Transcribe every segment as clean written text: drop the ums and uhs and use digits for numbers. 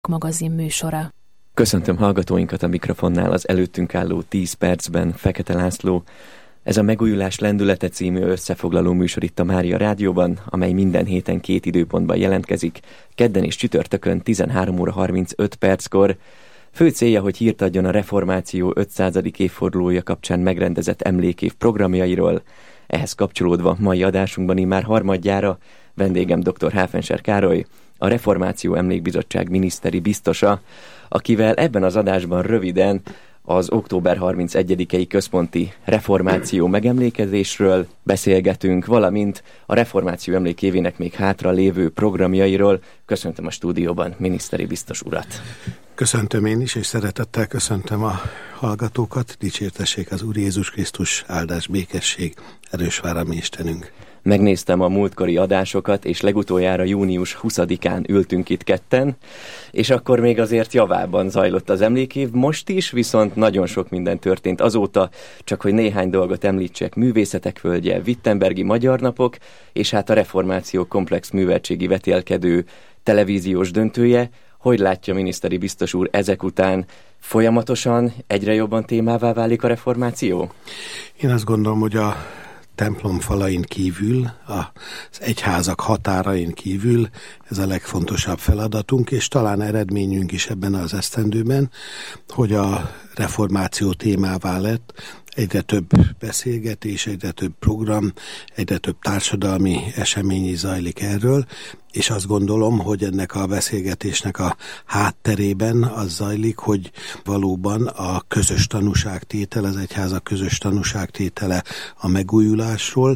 magazin műsora. Köszöntöm hallgatóinkat a mikrofonnál, az előttünk álló 10 percben Fekete László. Ez a Megújulás lendülete című összefoglaló műsor itt a Mária Rádióban, amely minden héten 2 időpontban jelentkezik, kedden és csütörtökön 13 óra 35 perckor. Fő célja, hogy hírt adjon a reformáció 500. évfordulója kapcsán megrendezett emlékév programjairól. Ehhez kapcsolódva mai adásunkban immár harmadjára vendégem dr. Háfenser Károly, a Reformáció Emlékbizottság miniszteri biztosa, akivel ebben az adásban röviden az október 31-i központi reformáció megemlékezésről beszélgetünk, valamint a reformáció emlékévének még hátra lévő programjairól. Köszöntöm a stúdióban miniszteri biztos urat. Köszöntöm én is, és szeretettel köszöntöm a hallgatókat. Dicsértessék az Úr Jézus Krisztus, áldás, békesség, erős vár a mi Istenünk. Megnéztem a múltkori adásokat, és legutoljára június 20-án ültünk itt ketten, és akkor még azért javában zajlott az emlékév. Most is, viszont nagyon sok minden történt azóta, csak hogy néhány dolgot említsek: Művészetek Völgye, Wittenbergi Magyar Napok, és hát a reformáció komplex műveltségi vetélkedő televíziós döntője. Hogy látja, miniszteri biztos úr, ezek után folyamatosan egyre jobban témává válik a reformáció? Én azt gondolom, hogy a templom falain kívül, az egyházak határain kívül ez a legfontosabb feladatunk, és talán eredményünk is ebben az esztendőben, hogy a reformáció témává lett. Egyre több beszélgetés, egyre több program, egyre több társadalmi esemény is zajlik erről, és azt gondolom, hogy ennek a beszélgetésnek a hátterében az zajlik, hogy valóban a közös tanúságtétel, az egyházak közös tanúságtétele a megújulásról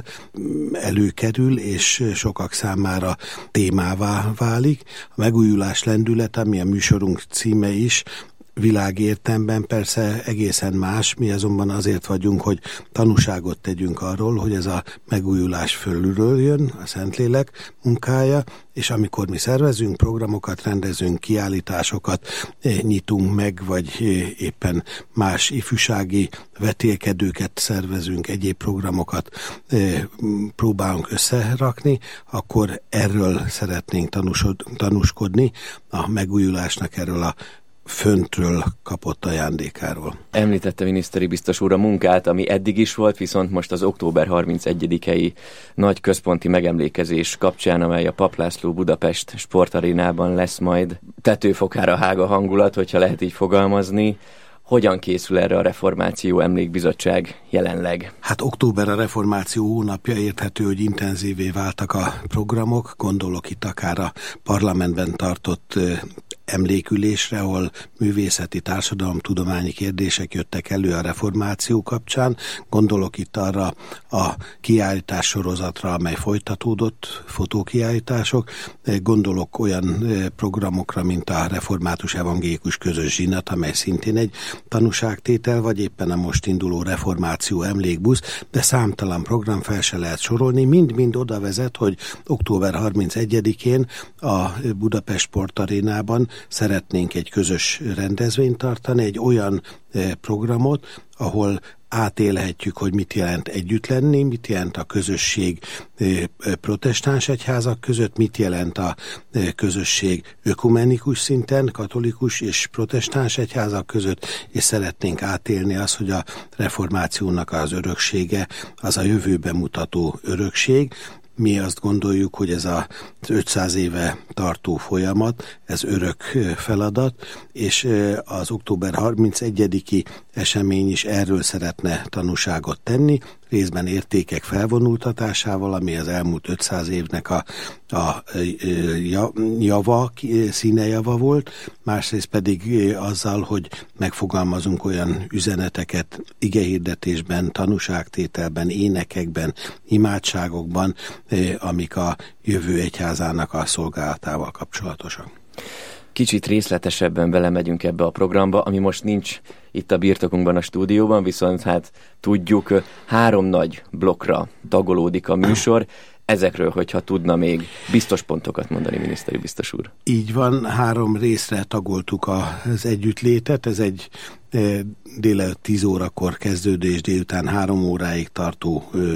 előkerül, és sokak számára témává válik. A megújulás lendület, ami a műsorunk címe is, világértelemben persze egészen más, mi azonban azért vagyunk, hogy tanúságot tegyünk arról, hogy ez a megújulás fölülről jön, a Szentlélek munkája, és amikor mi szervezünk programokat, rendezünk kiállításokat, nyitunk meg, vagy éppen más ifjúsági vetélkedőket szervezünk, egyéb programokat próbálunk összerakni, akkor erről szeretnénk tanúskodni, a megújulásnak erről a föntről kapott ajándékáról. Említette miniszteri biztos úr a munkát, ami eddig is volt, viszont most az október 31-i nagy központi megemlékezés kapcsán, amely a Papp László Budapest Sportarénában lesz majd, tetőfokára hág a hangulat, hogyha lehet így fogalmazni. Hogyan készül erre a Reformáció Emlékbizottság jelenleg? Hát október a reformáció hónapja, érthető, hogy intenzívé váltak a programok, gondolok itt akár a parlamentben tartott emlékülésre, ahol művészeti, társadalomtudományi kérdések jöttek elő a reformáció kapcsán. Gondolok itt arra a kiállítás sorozatra, amely folytatódott, fotókiállítások. Gondolok olyan programokra, mint a Református Evangélikus Közös Zsinat, amely szintén egy tanúságtétel, vagy éppen a most induló reformáció emlékbusz, de számtalan program fel se lehet sorolni, mind-mind oda vezet, hogy október 31-én a Budapest Sportarénában szeretnénk egy közös rendezvényt tartani, egy olyan programot, ahol átélhetjük, hogy mit jelent együtt lenni, mit jelent a közösség protestáns egyházak között, mit jelent a közösség ökumenikus szinten, katolikus és protestáns egyházak között, és szeretnénk átélni azt, hogy a reformációnak az öröksége, az a jövőbe mutató örökség. Mi azt gondoljuk, hogy ez az 500 éve tartó folyamat, ez örök feladat, és az október 31-i esemény is erről szeretne tanúságot tenni, részben értékek felvonultatásával, ami az elmúlt 500 évnek a java, színejava volt, másrészt pedig azzal, hogy megfogalmazunk olyan üzeneteket igehirdetésben, tanúságtételben, énekekben, imádságokban, amik a jövő egyházának a szolgálatával kapcsolatosak. Kicsit részletesebben belemegyünk ebbe a programba, ami most nincs itt a birtokunkban, a stúdióban, viszont hát tudjuk, 3 nagy blokkra tagolódik a műsor. Ezekről, hogyha tudna még biztos pontokat mondani, miniszteri biztos úr. Így van, 3 részre tagoltuk az együttlétet. Ez egy délelőtt 10 órakor kezdődő és délután 3 óráig tartó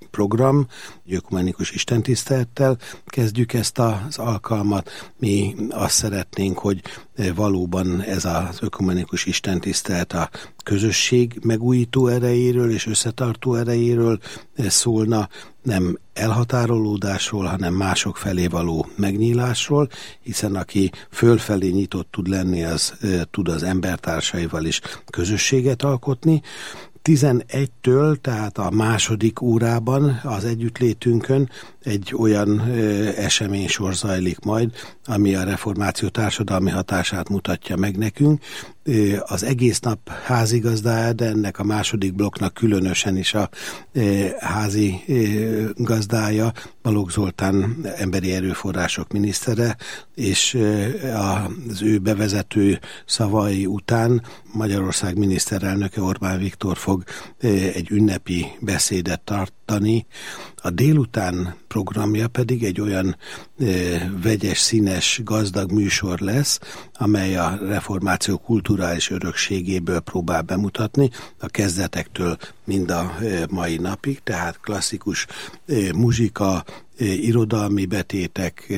program, ökumenikus istentisztelettel kezdjük ezt az alkalmat. Mi azt szeretnénk, hogy valóban ez az ökumenikus istentisztelet a közösség megújító erejéről és összetartó erejéről szólna, nem elhatárolódásról, hanem mások felé való megnyílásról, hiszen aki fölfelé nyitott tud lenni, az tud az embertársaival is közösséget alkotni. 11-től, tehát a második órában az együttlétünkön egy olyan eseménysor zajlik majd, ami a reformáció társadalmi hatását mutatja meg nekünk. Az egész nap házigazdája, de ennek a második blokknak különösen is a házi gazdája, Balogh Zoltán emberi erőforrások minisztere, és az ő bevezető szavai után Magyarország miniszterelnöke Orbán Viktor fog egy ünnepi beszédet tartani. A délután programja pedig egy olyan vegyes, színes, gazdag műsor lesz, amely a reformáció kulturális örökségéből próbál bemutatni, a kezdetektől mind a mai napig, tehát klasszikus muzsika, irodalmi betétek,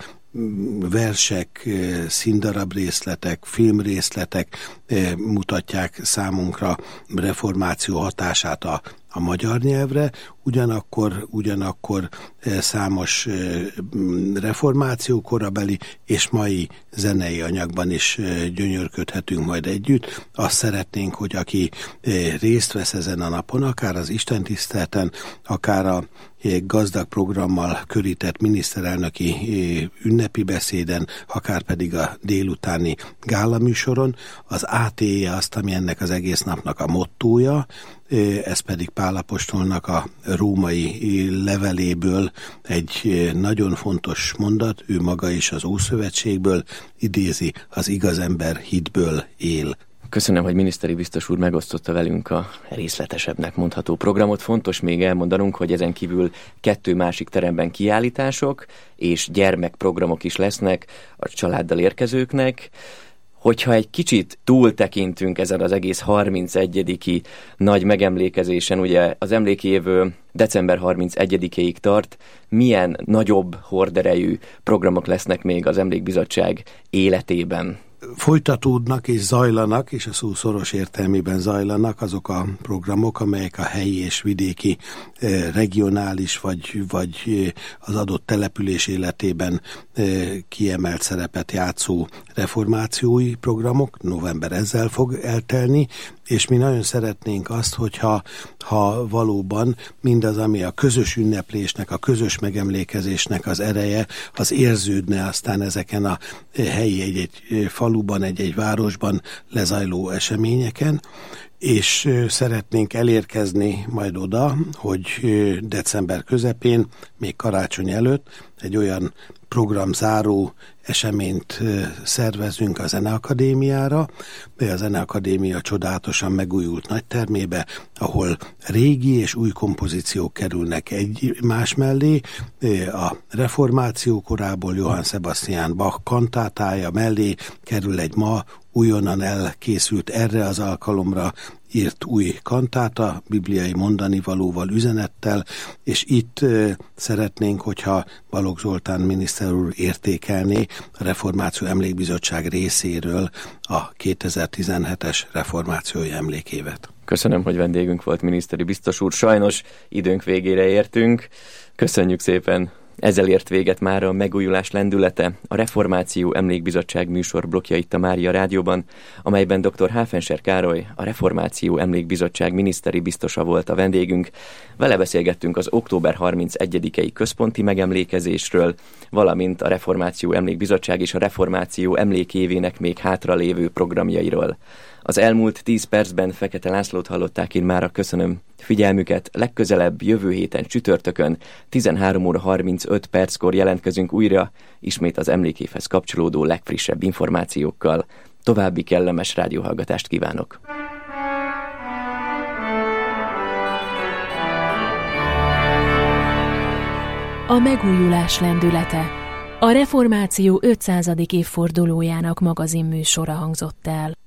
versek, színdarab részletek, filmrészletek mutatják számunkra reformáció hatását a magyar nyelvre, ugyanakkor számos reformáció korabeli és mai zenei anyagban is gyönyörködhetünk majd együtt. Azt szeretnénk, hogy aki részt vesz ezen a napon, akár az istentiszteleten, akár a gazdag programmal körített miniszterelnöki ünnepi beszéden, akár pedig a délutáni gálaműsoron, az átélje azt, ami ennek az egész napnak a mottója, ez pedig Pál apostolnak a római leveléből egy nagyon fontos mondat, ő maga is az Ószövetségből idézi, az igaz ember hitből él. Köszönöm, hogy miniszteri biztos úr megosztotta velünk a részletesebbnek mondható programot. Fontos még elmondanunk, hogy ezen kívül 2 másik teremben kiállítások és gyermekprogramok is lesznek a családdal érkezőknek. Hogyha egy kicsit túltekintünk ezen az egész 31. nagy megemlékezésen, ugye az emlékév december 31-ig tart, milyen nagyobb horderejű programok lesznek még az Emlékbizottság életében? Folytatódnak és zajlanak, és a szó szoros értelmében zajlanak azok a programok, amelyek a helyi és vidéki, regionális vagy az adott település életében kiemelt szerepet játszó reformációi programok. November ezzel fog eltelni, és mi nagyon szeretnénk azt, hogyha valóban mindaz, ami a közös ünneplésnek, a közös megemlékezésnek az ereje, az érződne aztán ezeken a helyi egy faluban, egy városban lezajló eseményeken, és szeretnénk elérkezni majd oda, hogy december közepén, még karácsony előtt egy olyan programzáró eseményt szervezünk a Zeneakadémiára, a Zeneakadémia csodálatosan megújult nagytermébe, ahol régi és új kompozíciók kerülnek egymás mellé. A reformáció korából Johann Sebastian Bach kantátája mellé kerül egy ma újonnan elkészült erre az alkalomra írt új kantáta, bibliai mondanivalóval, üzenettel, és itt szeretnénk, hogyha Balogh Zoltán miniszter úr értékelné a Reformáció Emlékbizottság részéről a 2017-es reformációi emlékévet. Köszönöm, hogy vendégünk volt, miniszteri biztos úr. Sajnos időnk végére értünk. Köszönjük szépen! Ezzel ért véget már a Megújulás lendülete, a Reformáció Emlékbizottság műsorblokkja itt a Mária Rádióban, amelyben dr. Háfenser Károly, a Reformáció Emlékbizottság miniszteri biztosa volt a vendégünk. Vele beszélgettünk az október 31-i központi megemlékezésről, valamint a Reformáció Emlékbizottság és a Reformáció emlékévének még hátralévő programjairól. Az elmúlt 10 percben Fekete Lászlót hallották, én mára köszönöm figyelmüket. Legközelebb jövő héten csütörtökön 13:35 jelentkezünk újra, ismét az emlékévhez kapcsolódó legfrissebb információkkal. További kellemes rádióhallgatást kívánok! A Megújulás lendülete. A Reformáció 500. évfordulójának magazinműsora hangzott el.